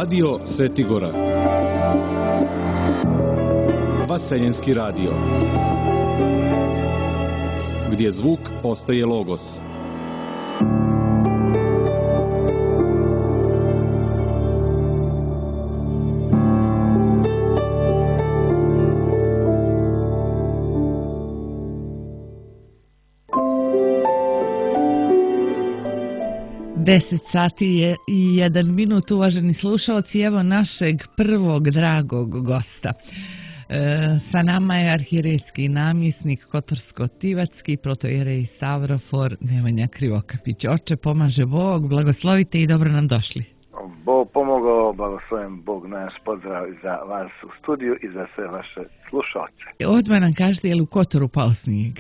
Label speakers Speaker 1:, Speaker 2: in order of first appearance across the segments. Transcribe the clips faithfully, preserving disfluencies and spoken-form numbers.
Speaker 1: Radio Svetigora. Vaseljenski radio. Gdje zvuk postaje logos.
Speaker 2: Deset sati je i jedan minut, uvaženi slušalci, evo našeg prvog dragog gosta. E, sa nama je arhijerejski namjesnik Kotorsko-Tivatski, protoijerej Savrofor Nemanja Krivokapić. Oče, pomaže Bog, blagoslovite i dobro nam došli.
Speaker 3: Bog pomogao, blagoslovim Bog, naš pozdrav za vas u studiju i za sve vaše slušalce.
Speaker 2: Odmah nam kažete, je li u Kotoru pao snijeg?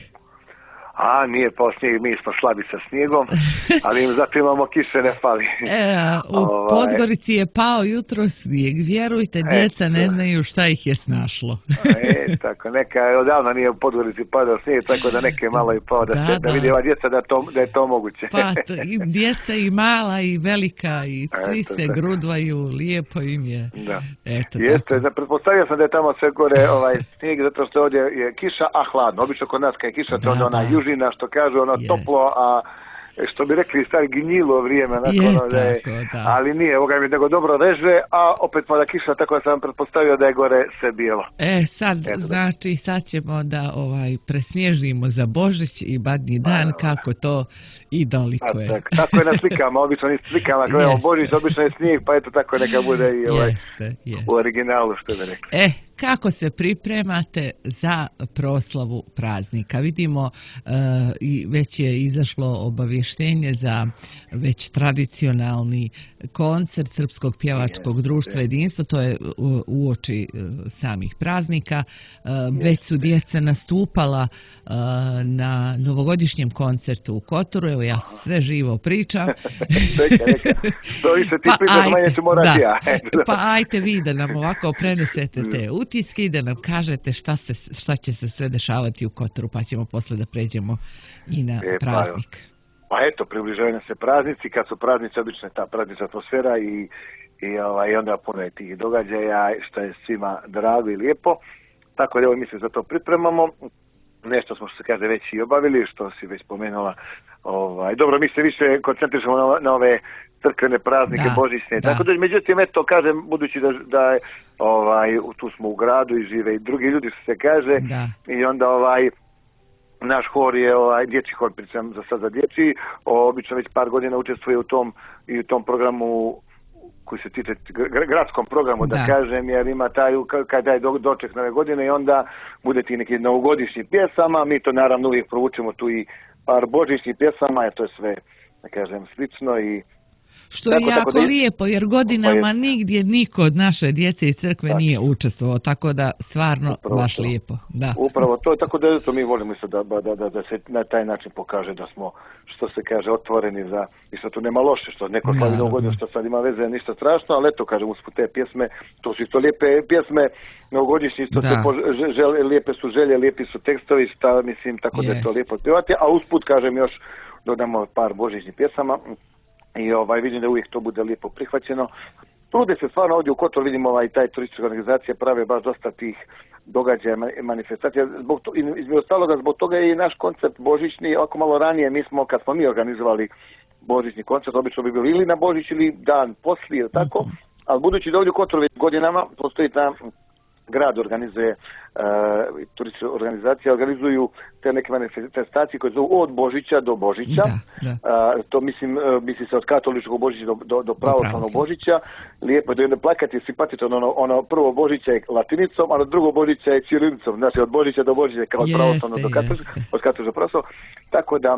Speaker 3: A, nije pao snijeg, mi smo slabi sa snijegom, ali im zato imamo kiše, ne fali.
Speaker 2: E, u ovaj... Podgorici je pao jutro snijeg, vjerujte, djeca e, ne znaju šta ih je snašlo.
Speaker 3: E, tako, neka, odavno nije u Podgorici padao snijeg, tako da neke malo i pao, da, da, se, da, da vidi ova djeca da, to, da je to moguće.
Speaker 2: Pa, to, i djeca i mala i velika i svi Eto, se tako. grudvaju, lijepo im je. Da. Eto,
Speaker 3: Jeste, da, pretpostavio sam da je tamo sve gore ovaj, snijeg, zato što ovdje je kiša, a hladno. Obično kod nas kad je kiša, to onda ona južina, što kažu, ono yes. toplo, a što bi rekli stari gnjilo vrijeme, nakon, yes, ono, da je, da. Ali nije, ovoga mi nego dobro reže, a opet pada kiša, tako da sam pretpostavio da je gore sve bijelo.
Speaker 2: E, sad, Eto, znači, sad ćemo da ovaj, presnježimo za Božić i badnji dan, a, kako to i dolikuje.
Speaker 3: Tak, tako je na slikama, obično ni slikama, ako imamo Božić, obično je snijeg, pa eto tako neka bude i ovaj, yes, yes. u originalu, što bi rekli.
Speaker 2: E, kako se pripremate za proslavu praznika? Vidimo uh, i već je izašlo obavještenje za već tradicionalni koncert Srpskog pjevačkog društva Jedinstvo, to je u, uoči uh, samih praznika. Uh, već su djeca nastupala uh, na novogodišnjem koncertu u Kotoru, evo ja sve živo pričam.
Speaker 3: Čekaj, neka, to više ti pričaš, manje ću morati ja.
Speaker 2: Pa ajte vi da nam ovako prenesete te utiske i da nam kažete šta, se, šta će se sve dešavati u Kotoru, pa ćemo posle da pređemo i na e, praznik.
Speaker 3: Pa, pa eto, približavaju se praznici, kad su praznici, obično je ta praznična atmosfera i, i, ovaj, i onda puno je tih događaja, što je svima drago i lijepo. Tako da evo mi se za to pripremamo. Nešto smo, što se kaže, već i obavili, što si već spomenula. Ovaj, dobro, mi se više koncentrišemo na, na ove crkvene praznike, da, božićne. Da. Tako da, međutim, eto, kažem, budući da, da ovaj, tu smo u gradu i žive i drugi ljudi, što se kaže, da. I onda ovaj, naš hor je, ovaj, dječji hor, pričam za sad za dječji, obično već par godina učestvuje u tom, i u tom programu koji se tiče gradskom programu, da, da kažem, jer ima taj, kada je doček nove godine i onda bude ti neki novogodišnji pjesama, mi to naravno uvijek provučemo tu i par božićnih pjesama, jer to je sve, da kažem, slično i
Speaker 2: što je tako, jako tako lijepo, jer godinama je, nigdje niko od naše djece i crkve tako. Nije učestvovao, tako da stvarno upravo baš to. Lijepo. Da.
Speaker 3: Upravo to, tako da to mi volimo isto da, da, da, da se na taj način pokaže da smo, što se kaže, otvoreni za, i što tu nema loše, što neko slavi novu godinu, što sad ima veze, ništa strašno, ali eto, kažem, usput te pjesme, to su isto lijepe pjesme, novogodišnji, isto se žele, lijepe su želje, lijepi su tekstovi, šta, mislim, tako yes. da je to lijepo otpjevati, a usput, kažem, još dodamo par božićnih pjesama. I ovaj, vidim da uvijek to bude lijepo prihvaćeno. Trude se stvarno ovdje u Kotoru, vidimo ovaj, taj turistička organizacija prave baš dosta tih događaja, manifestacija. Zbog to, između ostaloga, zbog toga je i naš koncept božićni, ovako malo ranije, mi smo, kad smo mi organizovali božićni koncert, obično bi bili ili na Božić ili dan poslije, tako, ali budući da ovdje u Kotoru godinama postoji ta grad organizuje, uh, turistička organizacija, organizuju te neke manifestacije koje zovu od Božića do Božića. Da, da. Uh, to mislim, uh, misli se od katoličkog Božića do, do, do pravoslavnog Božića. Lijepo je da jedno plakati simpatično, ono, ono prvo Božića je latinicom, a drugo Božića je ćirilicom. Znači od Božića do Božića kao od pravoslavnog do katoličkog, od katoličkog do pravoslavnog. Tako da,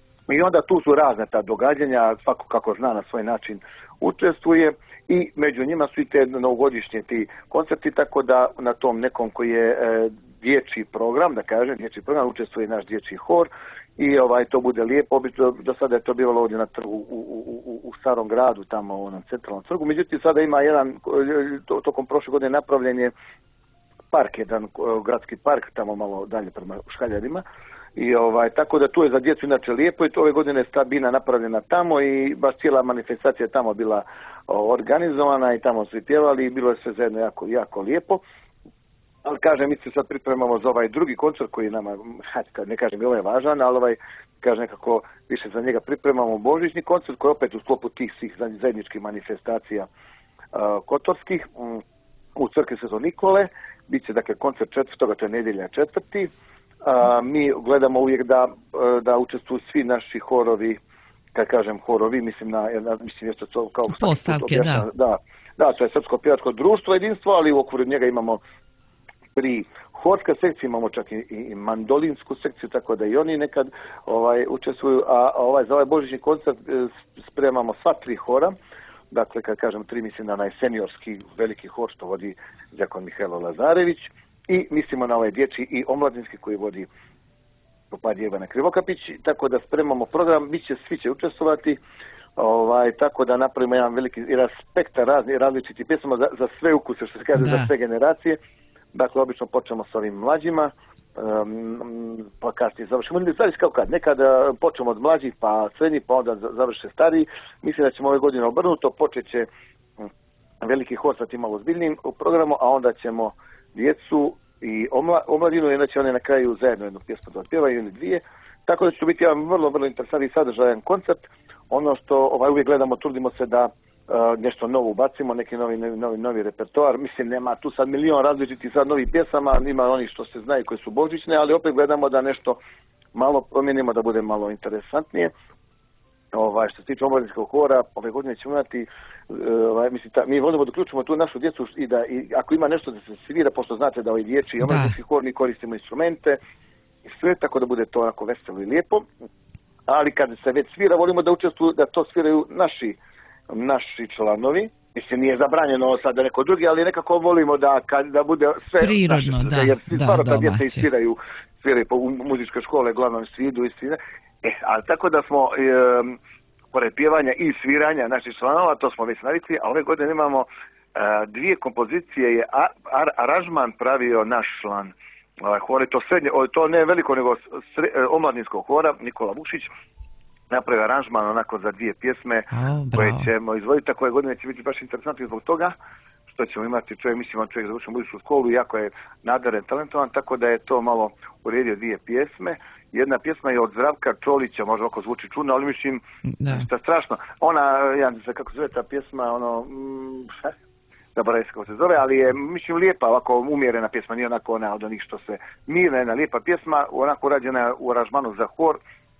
Speaker 3: i onda tu su razne ta događanja, svako kako zna na svoj način učestvuje. I među njima su i te novogodišnje ti koncerti, tako da na tom nekom koji je e, dječji program, da kažem, dječji program, učestvuje naš dječji hor i ovaj to bude lijepo. Do, do sada je to bilo ovdje na trgu u, u, u, u starom gradu, tamo u onom centralnom trgu. Međutim, sada ima jedan, to, tokom prošle godine napravljen je park, jedan gradski park, tamo malo dalje prema Škaljarima. I ovaj, tako da tu je za djecu inače lijepo i to ove godine je stabina napravljena tamo i baš cijela manifestacija je tamo bila o, organizovana i tamo svi pjevali i bilo je sve zajedno jako, jako lijepo. Ali kažem, mi se sad pripremamo za ovaj drugi koncert koji nama, ne kažem, ovo je važan, ali ovaj, kažem nekako više za njega pripremamo božićni koncert koji je opet u sklopu tih svih zajedničkih manifestacija uh, kotorskih um, u crkvi Svetog Nikole. Biće dakle koncert četvrtoga, to je nedjelja četvrti. Uh, mi gledamo uvijek da, da učestvuju svi naši horovi, kad kažem horovi, mislim na, na mislim nešto to kao
Speaker 2: postavke, da.
Speaker 3: da. Da, to je Srpsko pjevačko društvo, jedinstvo, ali u okviru njega imamo pri horska sekcija, imamo čak i, i mandolinsku sekciju, tako da i oni nekad ovaj, učestvuju, a ovaj, za ovaj božićni koncert spremamo sva tri hora, dakle kad kažem tri mislim na onaj seniorski veliki hor što vodi đakon Mihajlo Lazarević i mislimo na ovaj dječji i omladinski koji vodi Popadje Ivana Krivokapić, tako da spremamo program, bit će, svi će učestvovati, ovaj, tako da napravimo jedan veliki spektar raznih različitih pjesama za, za sve ukuse, što se kaže, da. Za sve generacije. Dakle, obično počnemo s ovim mlađima, um, pa kasnije završimo. Znači, kao kad, nekad počnemo od mlađih, pa srednjih, pa onda završe stariji. Mislim da ćemo ove godine obrnuto, počet će veliki hor sa tim malo ozbiljnim u programu, a onda ćemo djecu i omla, omladinu, i onda će one na kraju zajedno jednu pjesmu da otpjevaju ili dvije. Tako da će to biti jedan vrlo, vrlo interesantni sadržajan koncert. Ono što ovaj, uvijek gledamo, trudimo se da Uh, nešto novo ubacimo, neki novi, novi, novi repertoar. Mislim, nema tu sad milion različitih sad novih pjesama, ima onih što se znaju koji su božićne, ali opet gledamo da nešto malo promijenimo, da bude malo interesantnije. Ovaj, što se tiče omladinskog hora, ove godine ćemo imati, ovaj, mislim, ta, mi volimo da uključimo tu našu djecu i da i ako ima nešto da se svira, pošto znate da ovaj dječji omladinski hor mi koristimo instrumente i sve, tako da bude to onako veselo i lijepo. Ali kad se već svira, volimo da učestvuju, da to sviraju naši naši članovi, mislim nije zabranjeno sad da neko drugi, ali nekako volimo da kad da bude sve
Speaker 2: prirodno,
Speaker 3: naše,
Speaker 2: da,
Speaker 3: jer svi
Speaker 2: da,
Speaker 3: stvarno
Speaker 2: da,
Speaker 3: kad djeca isviraju, sviraju po muzičke škole, glavnom svidu i svira. E, ali tako da smo e, pored pjevanja i sviranja naših članova, to smo već navikli, a ove godine imamo e, dvije kompozicije, je ar, ar, aranžman pravio naš član ovaj, hor, to srednje, to ne veliko nego sre, omladinskog hora, Nikola Vukšić, napravio aranžman onako za dvije pjesme oh, koje ćemo izvoditi, tako je godine će biti baš interesantno zbog toga što ćemo imati čovjek, mislim on čovjek završio muzičku školu i jako je nadaren, talentovan, tako da je to malo uredio dvije pjesme. Jedna pjesma je od Zdravka Čolića, možda oko zvuči čudno, ali mislim što strašno. Ona, ja ne znam kako se zove ta pjesma, ono, mm, zaboravim se kako se zove, ali je, mislim, lijepa, ovako umjerena pjesma, nije onako ona od onih što se mirna, jedna lijepa pjesma, onako urađena u aranžmanu za hor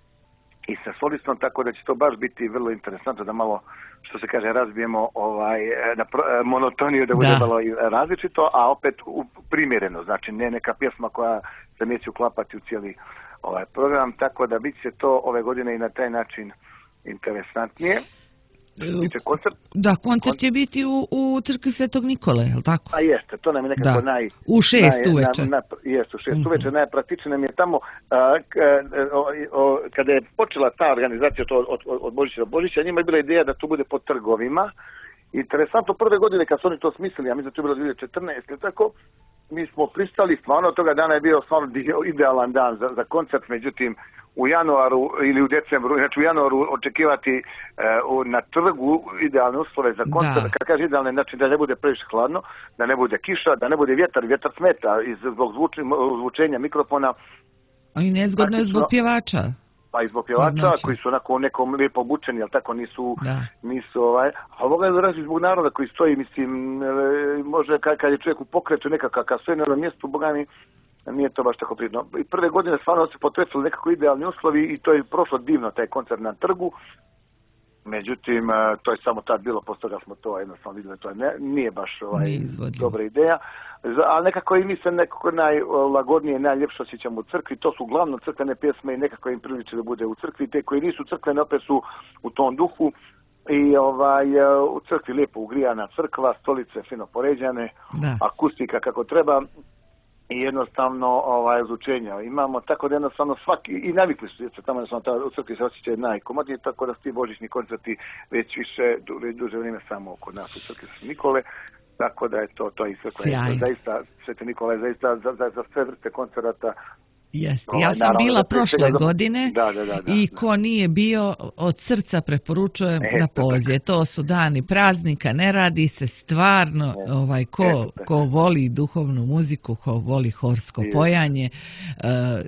Speaker 3: i sa solistom, tako da će to baš biti vrlo interesantno da malo, što se kaže, razbijemo ovaj, na pro, monotoniju, da bude da. Malo različito, a opet u, primjereno, znači ne neka pjesma koja se neće uklapati u cijeli ovaj program, tako da bit će to ove godine i na taj način interesantnije. Koncert,
Speaker 2: da, koncert će biti u, u crkvi Svetog Nikole, je li tako?
Speaker 3: A jeste, to nam je nekako da. naj...
Speaker 2: U šest naj, uveče.
Speaker 3: Na, na, jeste, u šest mm-hmm. uveče, najpraktičnije nam je tamo, a, k, o, o, kada je počela ta organizacija to od, od, od Božića do Božića, njima je bila ideja da to bude po trgovima. Interesantno, prve godine kad su oni to smislili, ja mislim da to je bilo dvije tisuće četrnaeste ili tako, mi smo pristali, stvarno toga dana je bio stvarno idealan dan za, za koncert, međutim u januaru ili u decembru, znači u januaru očekivati uh, na trgu idealne uslove za koncert, da. Kad kaže idealne, znači da ne bude previše hladno, da ne bude kiša, da ne bude vjetar, vjetar smeta iz, zbog zvuči, zvučenja mikrofona.
Speaker 2: A i nezgodno je zbog pjevača.
Speaker 3: Pa i zbog pjevača znači. Koji su onako nekom lijepo obučeni, ali tako nisu, nisu ovaj, a ovoga je razni zbog naroda koji stoji, mislim, može kad, kad je čovjek u pokretu nekakav, kad stoji na jednom mjestu, boga mi, nije to baš tako prirodno. I prve godine stvarno se potrefili nekako idealni uslovi i to je prošlo divno, taj koncert na trgu. Međutim, to je samo tad bilo, posto da smo to jednostavno vidjeli, to ne, nije baš ovaj, dobra ideja. Ali nekako i mi se nekako najlagodnije, najljepše osjećamo u crkvi. To su uglavnom crkvene pjesme i nekako im priliči da bude u crkvi. Te koji nisu crkvene opet su u tom duhu. I ovaj, u crkvi lijepo ugrijana crkva, stolice fino poređane, da. Akustika kako treba. I jednostavno ovaj, zvučenja imamo, tako da jednostavno svaki, i navikli su djeca tamo, jednostavno u crkvi se osjećaju najkomodnije, tako da su ti božićni koncerti već više, du, duže vrijeme samo kod nas u crkvi Svetog Nikole, tako da je to, to i crkva je zaista, Sveti Nikola je zaista za, za, za sve vrste koncerata
Speaker 2: Jeste.
Speaker 3: Ovaj,
Speaker 2: Ja sam
Speaker 3: naravno,
Speaker 2: bila
Speaker 3: da prije
Speaker 2: prošle
Speaker 3: svega za-
Speaker 2: godine
Speaker 3: Da, da, da, da,
Speaker 2: i
Speaker 3: da.
Speaker 2: ko nije bio, od srca preporučujem
Speaker 3: Eto
Speaker 2: da
Speaker 3: tako.
Speaker 2: pođe. To su dani praznika, ne radi se stvarno,
Speaker 3: Eto,
Speaker 2: ovaj, ko,
Speaker 3: eto tako.
Speaker 2: ko voli duhovnu muziku, ko voli horsko
Speaker 3: Jeste.
Speaker 2: pojanje, e,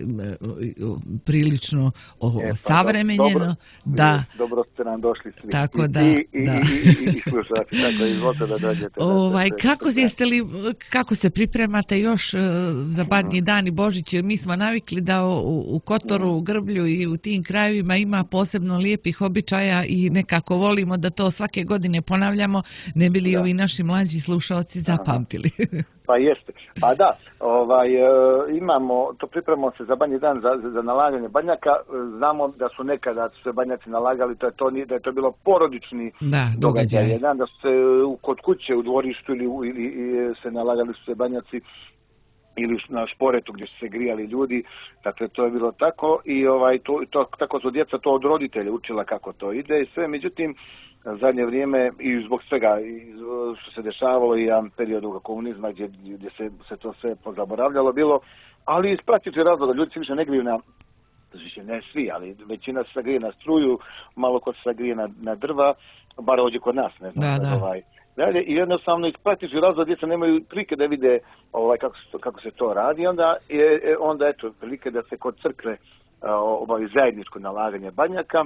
Speaker 2: prilično ovo,
Speaker 3: E, pa,
Speaker 2: savremenjeno,
Speaker 3: dobro,
Speaker 2: da,
Speaker 3: jest, dobro ste nam došli svi.
Speaker 2: tako
Speaker 3: I
Speaker 2: da,
Speaker 3: ti, i,
Speaker 2: da.
Speaker 3: i, i, i, i slušalci, tako, izvolite da dođete. da,
Speaker 2: Ovaj,
Speaker 3: da, da,
Speaker 2: kako,
Speaker 3: da,
Speaker 2: jeste li, kako se pripremate još e, za Badnji dan i Božić? Mi smo navikli da u, u Kotoru, u Grblju i u tim krajevima ima posebno lijepih običaja i nekako volimo da to svake godine ponavljamo, ne bi li
Speaker 3: Da.
Speaker 2: ovi naši mlađi slušaoci zapamtili.
Speaker 3: Pa jeste. Pa da, ovaj, e, imamo, to pripremamo se za Badnji dan, za, za nalaganje badnjaka. E, Znamo da su nekada su se badnjaci nalagali, to je to, ni- da je to bilo porodični
Speaker 2: Da,
Speaker 3: događaj.
Speaker 2: događaj.
Speaker 3: Jedan, da su se u- kod kuće, u dvorištu ili, u- ili, ili se nalagali su se badnjaci ili na šporetu gdje su se grijali ljudi, dakle to je bilo tako i ovaj to, to tako su djeca to od roditelja učila kako to ide i sve, međutim zadnje vrijeme i zbog svega i što se dešavalo i jedan period komunizma gdje, gdje se, se to sve pozaboravljalo bilo, ali iz praktičnih razloga ljudi se više ne griju na, više ne svi, ali većina se grije na struju, malo ko se grije na, na drva, bar ovdje kod nas, ne znam,
Speaker 2: Da,
Speaker 3: sad,
Speaker 2: da.
Speaker 3: ovaj, dalje, i jednostavno iz praktičnih razloga djeca nemaju prilike da vide ovaj, kako, se to, kako se to radi, onda je onda eto prilike da se kod crkve a, obavi zajedničko nalaganje badnjaka.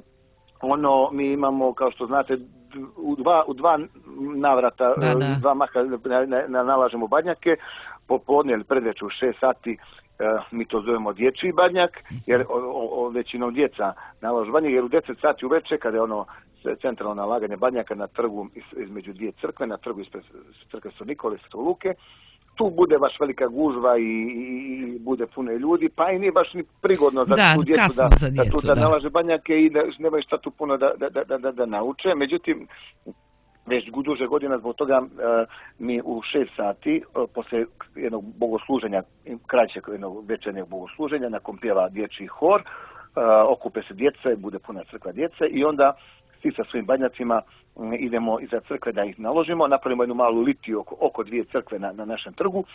Speaker 3: Ono, mi imamo, kao što znate, u dva, u dva navrata,
Speaker 2: Da, da.
Speaker 3: dva maha na, na, na, nalažemo badnjake, popodne ili predvečer u šest sati. Uh, mi to zovemo dječji badnjak, jer o, o, o, većinom djeca nalažu badnjak, jer u deset sati uveče, kada je ono centralno nalaganje badnjaka na trgu iz, između dvije crkve, na trgu ispred crkve Sv. Nikole i Sv. Luke, tu bude baš velika gužva i, i, i bude puno ljudi, pa i nije baš ni prigodno za
Speaker 2: Da,
Speaker 3: tu djecu
Speaker 2: kasno
Speaker 3: da,
Speaker 2: za
Speaker 3: da tu
Speaker 2: djecu,
Speaker 3: da
Speaker 2: da.
Speaker 3: nalaže badnjake i da nemaju šta tu puno da, da, da, da, da nauče. Međutim, već duže godina zbog toga uh, mi u šest sati uh, posle jednog bogosluženja, kraćeg jednog večernjeg bogosluženja na kom pjeva dječji hor, uh, okupe se djece, bude puna crkva djece i onda svi sa svojim badnjacima um, idemo iza crkve da ih naložimo, napravimo jednu malu litiju oko, oko dvije crkve na, na našem trgu.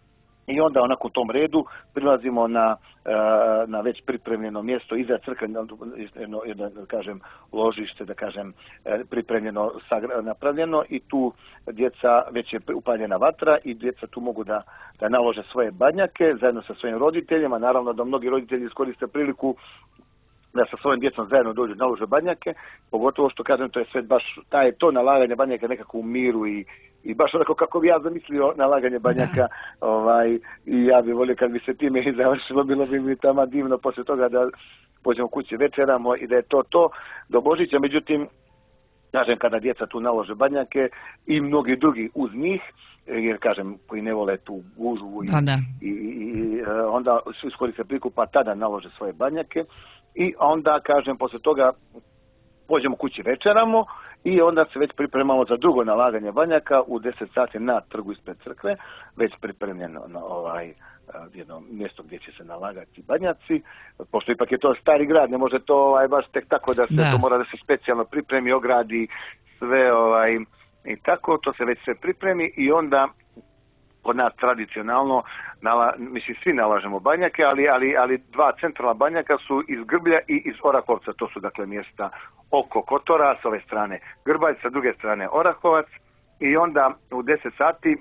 Speaker 3: I onda onako u tom redu prilazimo na, na već pripremljeno mjesto iza crkve, jedno, jedno, da kažem, ložište, da kažem, pripremljeno, napravljeno i tu djeca, već je upaljena vatra i djeca tu mogu da, da nalože svoje badnjake zajedno sa svojim roditeljima. Naravno da mnogi roditelji iskoriste priliku da sa svojim djecom zajedno dođu nalože badnjake, pogotovo što kažem to je sve baš taj to nalaganje badnjaka nekako u miru i i baš onako kako bi ja zamislio nalaganje badnjaka, ovaj i ja bih volio kad bi se time i završilo, bilo bi mi tamo divno poslije toga da pođemo kući večeramo i da je to to do Božića. Međutim, kažem, kada djeca tu nalože badnjake i mnogi drugi uz njih, jer kažem koji ne vole tu gužvu i, i, i onda su iskoriste priliku pa tada nalože svoje badnjake i onda kažem poslije toga pođemo kući večeramo i onda se već pripremamo za drugo nalaganje badnjaka u deset sati na trgu ispred crkve, već pripremljeno na ovaj jedno mjesto gdje će se nalagati badnjaci, pošto ipak je to stari grad, ne može to ovaj, baš tek tako da se da. To mora da se specijalno pripremi, ogradi sve ovaj i tako, to se već sve pripremi i onda kod nas tradicionalno, nala, mislim svi nalažemo badnjake, ali, ali, ali dva centralna badnjaka su iz Grblja i iz Orahovca, to su dakle mjesta oko Kotora, s ove strane Grbalj, sa druge strane Orahovac i onda u deset sati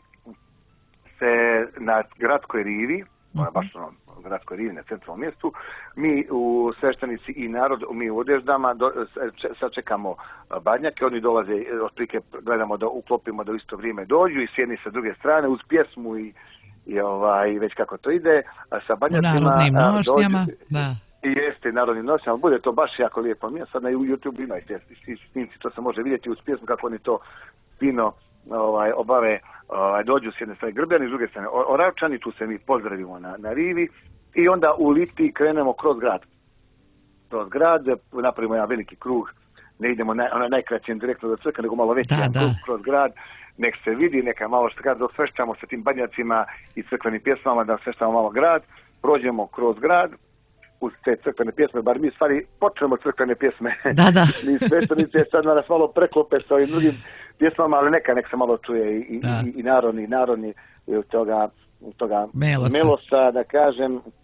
Speaker 3: se na gradskoj rivi, mm-hmm. baš ono, gradskoj rivi na centralnom mjestu, mi u sveštenici i narod, mi u odježdama do, sačekamo badnjake, oni dolaze, otprilike gledamo da uklopimo da u isto vrijeme dođu i s jedne sa druge strane uz pjesmu i, i ovaj, već kako to ide, a sa badnjacima
Speaker 2: narodnim nošnjama, da.
Speaker 3: I jeste narodnim nošnjama, bude to baš jako lijepo. Mi sad na YouTube ima i snimci, to se može vidjeti uz pjesmu kako oni to fino ovaj, obave, ovaj, dođu s jedne strane Grbljani, s druge strane Oravčani, tu se mi pozdravimo na, na rivi i onda u Litiji krenemo kroz grad. Kroz grad, napravimo jedan veliki krug, ne idemo na, ona najkraće direktno do crkve, nego malo veći da, krug kroz grad, nek se vidi, neka malo što kada osveštamo sa tim badnjacima i crkvenim pjesmama, da osveštamo malo grad, prođemo kroz grad, uz te crkvene pjesme, bar mi stvari počnemo crkvene pjesme.
Speaker 2: Da, da.
Speaker 3: Mi sveštenice sad nas malo preklope sa ovim drugim pjesmama, ali neka, nek se malo čuje i, i, i, i narodni, narodni toga, toga
Speaker 2: Melosa.
Speaker 3: melosa, da kažem,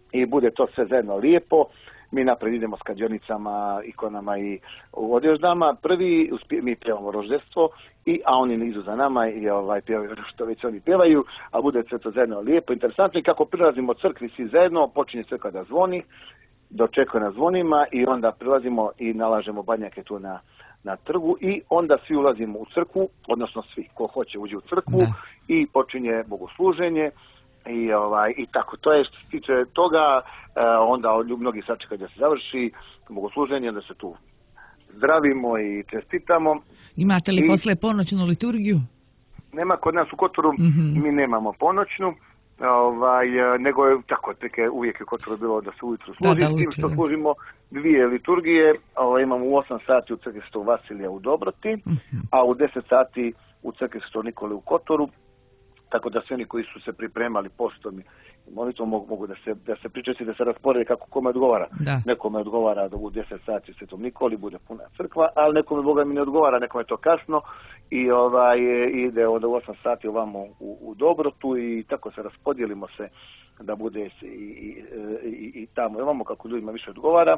Speaker 3: i bude to sve zajedno lijepo. Mi napred idemo s kadionicama, ikonama i u odježdama. Prvi uspije, mi pjevamo roždestvo, i, a oni nizu za nama i ovaj, pjevaju što već oni pjevaju, a bude sve to zajedno lijepo, interesantno. I kako prilazimo crkvi svi zajedno, počinje crkva da zvoni, dočekuje na zvonima i onda prilazimo i nalažemo badnjake tu na, na trgu i onda svi ulazimo u crkvu, odnosno svi, ko hoće uđe u crkvu da. I počinje bogosluženje. I, ovaj, i tako, to je što se tiče toga, e, onda mnogi sačekaju da se završi bogosluženje, onda se tu zdravimo i čestitamo.
Speaker 2: Imate li I, posle ponoćnu liturgiju?
Speaker 3: Nema kod nas u Kotoru, mm-hmm. mi nemamo ponoćnu, ovaj, nego je tako, teke, uvijek je u Kotoru bilo da se ujutru služi, da, da, s tim što služimo dvije liturgije, ovaj, imamo u osam sati u crkvi Svetog Vasilija u Dobroti, mm-hmm. a u deset sati u crkvi Svetog Nikole u Kotoru. Tako da svi oni koji su se pripremali postom i molitvom mogu, mogu da se da se pričesti, da se rasporede kako kome odgovara. Da. Nekome odgovara da u deset sati Svetom Nikoli bude puna crkva, ali nekome Boga mi ne odgovara, nekome je to kasno i ovaj ide od osam sati ovamo u, u Dobrotu i tako se raspodijelimo se da bude i, i, i, i tamo imamo kako ljudima više odgovara.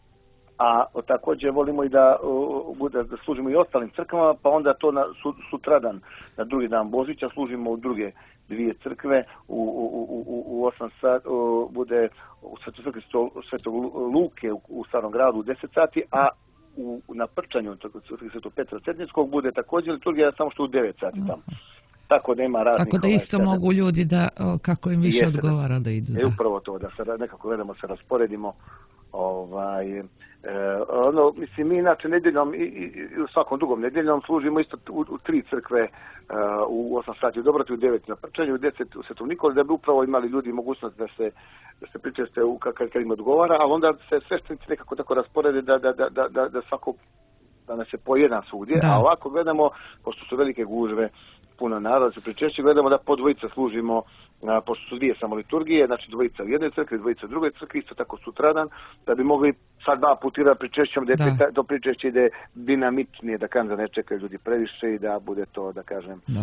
Speaker 3: A također volimo i da, uh, da služimo i ostalim crkvama, pa onda to na sutradan, na drugi dan Božića, služimo u druge dvije crkve, u, u, u, u osam sati, uh, bude u Svetog Svetog Luke u, u Starom gradu u deset sati, a u, na Prčanju Svetog Petra Cetinskog bude također liturgija, samo što u devet sati tamo. Tako da ima raznih...
Speaker 2: Tako da isto ovaj, mogu ljudi da, o, kako im više jeste, odgovara da idu.
Speaker 3: Je upravo to, da se nekako gledamo, se rasporedimo. Ovaj, e, ono, mislim, mi inače nedjeljom i, i u svakom drugom nedjeljom služimo isto u, u tri crkve, uh, u osam sati u Dobroti, u devet na Prčanju, u deset u Svetom Nikoli, da bi upravo imali ljudi mogućnost da se, da se pričeste u kad, kad im odgovara, ali onda se sveštenici nekako tako rasporede da, da, da, da, da, da svako da nas je po jedan svugdje, a ovako gledamo, pošto su velike gužve, puno naroda se pričešće, gledamo da po dvojica služimo, a, pošto su dvije samo liturgije, znači dvojica u jednoj crkvi, dvojica u drugoj crkvi, isto tako sutradan, da bi mogli sad dva putira pričešćem, da, da to pričešće ide dinamitnije, da kažem da ne čekaju ljudi previše i da bude to, da kažem... Da.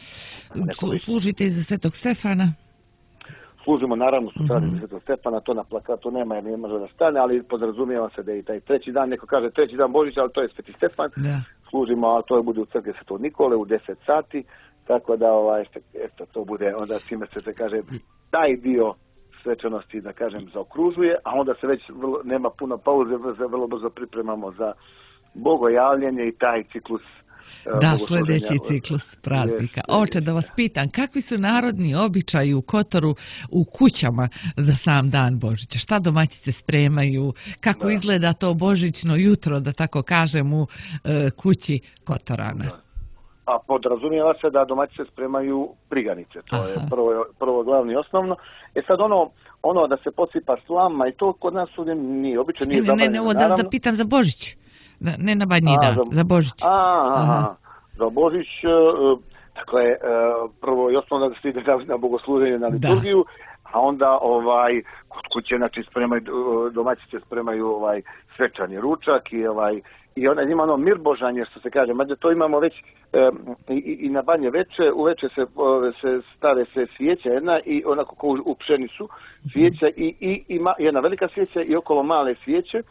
Speaker 2: Služite i za Svetog Stefana?
Speaker 3: Služimo naravno sutradan mm-hmm. za Svetog Stefana, to na plakatu nema jer ne može da stane, ali podrazumijeva se da je i taj treći dan, neko kaže treći dan Božića, ali to je Sveti Stefan. Da. Služimo, a to bude u crkvi Svetog Nikole u deset sati, tako da ovaj, eto, to bude, onda svime se se kaže, taj dio svečanosti, da kažem, zaokružuje, a onda se već vrlo, nema puno pauze, vrlo brzo pripremamo za bogojavljenje i taj ciklus.
Speaker 2: Da, sljedeći ciklus praznika. Oče, da vas pitam, kakvi su narodni običaji u Kotoru u kućama za sam dan Božića? Šta domaćice spremaju? Kako da. Izgleda to božićno jutro, da tako kažem, u e, kući Kotorana? Da.
Speaker 3: A podrazumijeva se da domaćice spremaju priganice. To Aha. je prvo, prvo glavno i osnovno. E sad ono, ono da se posipa slama i to kod nas ovdje nije. Obično nije zabranjeno. Ne, ne, ne, ovo da, da pitam
Speaker 2: za Božić. Da, ne na badnji dan, za, za Božić.
Speaker 3: A, aha, za Božić, uh, dakle, uh, prvo i osnovno da se ide na bogosluženje, na liturgiju, da. A onda ovaj kod kuće, znači, spremaju, domaćice spremaju ovaj svečani ručak i ovaj i onda ima ono mirbožanje, što se kaže, mada to imamo već um, i, i na banje veče, uveče se, se stave se svijeća jedna i onako kao u, u pšenicu svijeća i, i ima jedna velika svijeća i okolo male svijeće.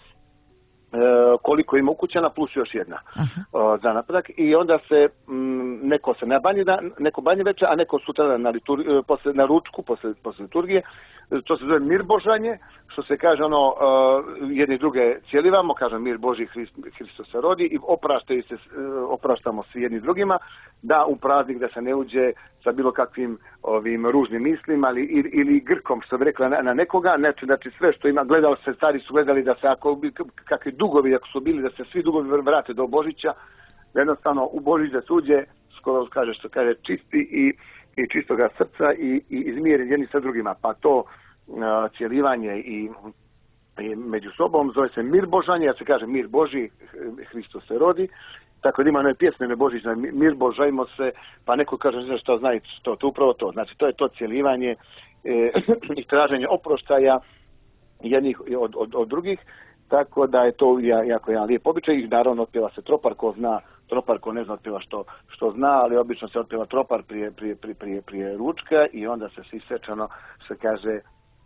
Speaker 3: E, koliko ima ukućana plus još jedna o, za napredak i onda se m, neko se na banji dan, neko banje veče, a neko sutra na, liturgi, posle, na ručku posle, posle liturgije. To se zove mirbožanje, što se kaže ono uh, jedni druge cijelivamo, kažem mir Boži Hrist, Hristos se rodi i opraštaju se, uh, opraštamo svi jedni drugima, da u praznik da se ne uđe sa bilo kakvim ovim ružnim mislima ali, ili, ili grkom, što bi rekla, na, na nekoga, znači, znači sve što ima, gledao se, stari su gledali da se ako kakvi dugovi, ako su bili, da se svi dugovi vrate do Božića, jednostavno u Božić da se uđe, skoro kaže što kaže, čisti i i čistoga srca i, i izmiren jedni sa drugima, pa to uh, cijelivanje i, i među sobom zove se mir božanje, ja se kaže mir Boži, Hristos se rodi, tako da ima one pjesmene božićne, mir božajmo se, pa neko kaže ne što zna i to, to upravo to, znači to je to cijelivanje e, i traženje oproštaja jednih od, od, od drugih, tako da je to jako jedan lijep običaj i naravno otpjeva se tropar, ko zna tropar, ko ne zna otpjeva što, što zna, ali obično se otpjeva tropar prije, prije, prije, prije, prije ručka i onda se svi svečano, što kaže,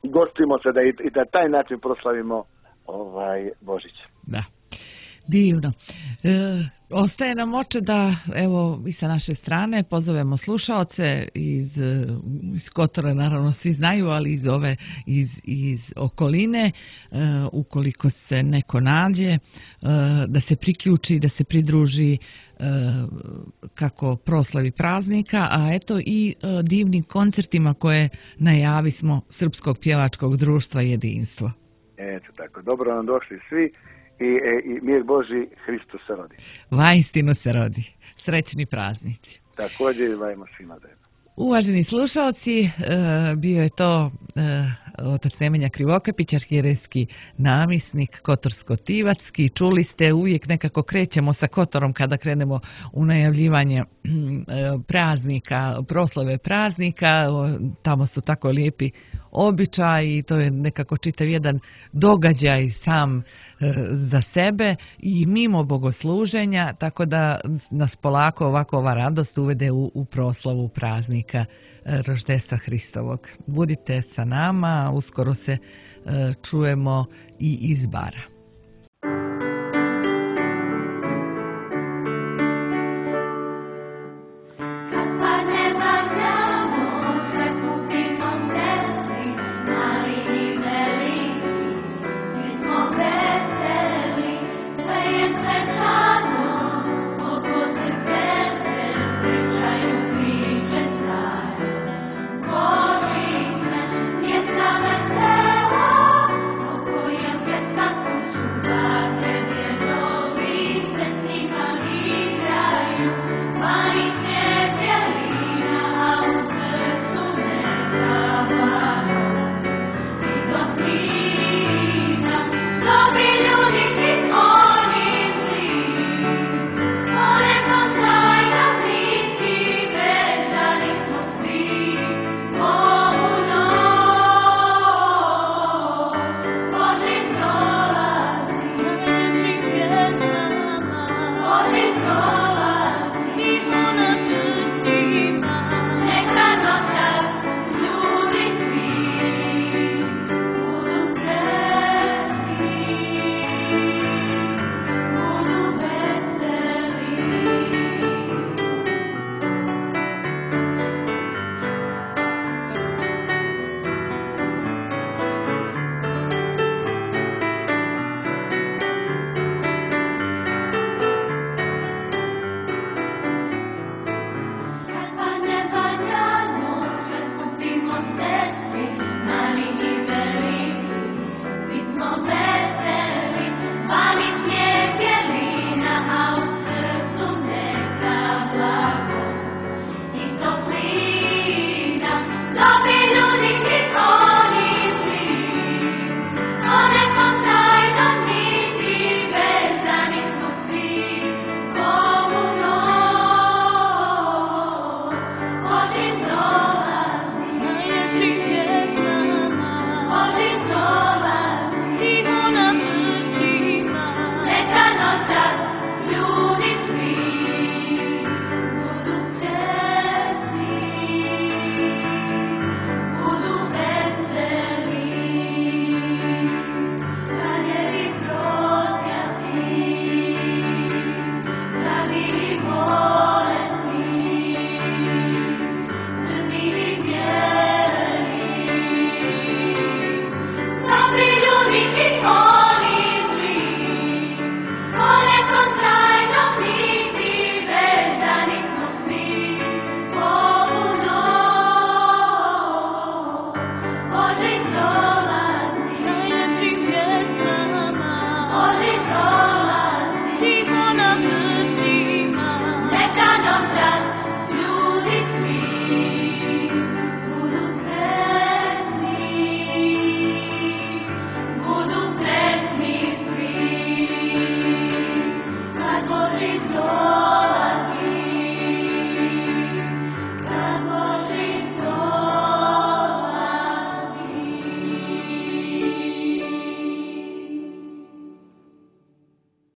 Speaker 3: gostimo se da i, i da taj način proslavimo ovaj Božić.
Speaker 2: Da. Divno. E, ostaje nam oče da, evo, i sa naše strane pozovemo slušaoce iz, iz Kotora, naravno svi znaju, ali iz ove, iz, iz okoline, e, ukoliko se neko nađe, e, da se priključi, da se pridruži e, kako proslavi praznika, a eto i e, divnim koncertima koje najavi smo Srpskog pjevačkog društva Jedinstvo.
Speaker 3: Eto tako, dobro nam došli svi. I, i mir Boži, Hristos se rodi.
Speaker 2: Vaistinu se rodi. Srećni praznici.
Speaker 3: Također i vajmo svima zajedno.
Speaker 2: Uvaženi slušalci, bio je to otac Nemenja Krivokapić, arhijerejski namisnik, kotorsko-tivatski. Čuli ste, uvijek nekako krećemo sa Kotorom kada krenemo u najavljivanje praznika, proslave praznika. Tamo su tako lijepi običaji i to je nekako čitav jedan događaj sam za sebe i mimo bogosluženja, tako da nas polako ovako ova radost uvede u, u proslavu praznika Roždestva Hristovog. Budite sa nama, uskoro se čujemo i iz bara.